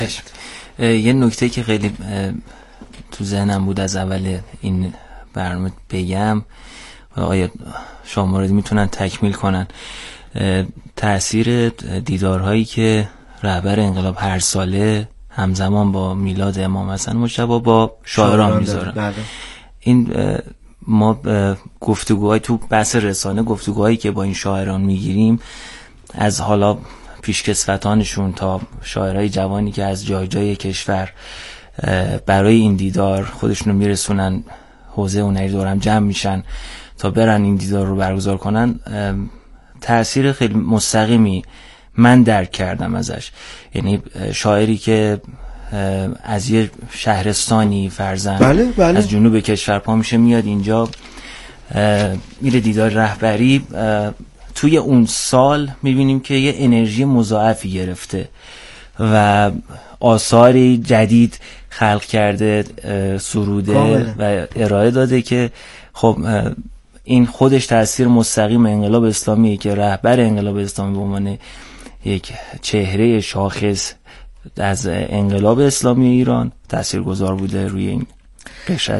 یه نکته که خیلی تو ذهنم بود از اول این برنامه بگم، آقای شاموردی میتونن تکمیل کنن، تأثیر دیدارهایی که رهبر انقلاب هر ساله همزمان با میلاد امام حسن مجتبی با شاعران میذارن. این ما گفتگوهای تو بحث رسانه، گفتگوهایی که با این شاعران میگیریم، از حالا پیشکسوتانشون تا شاعرای جوانی که از جای جای کشور برای این دیدار خودشونو میرسونن حوزه هنری دورم جمع میشن تا برن این دیدار رو برگزار کنن، تأثیر خیلی مستقیمی من درک کردم ازش. یعنی شاعری که از یه شهرستانی فرزن از جنوب کشور پا میشه میاد اینجا میره دیدار رهبری، توی اون سال میبینیم که یه انرژی مضاعفی گرفته و آثاری جدید خلق کرده، سروده و ارائه داده که خب این خودش تأثیر مستقیم انقلاب اسلامیه که رهبر انقلاب اسلامی به عنوان یک چهره شاخص از انقلاب اسلامی ایران تأثیرگذار بوده روی این قشر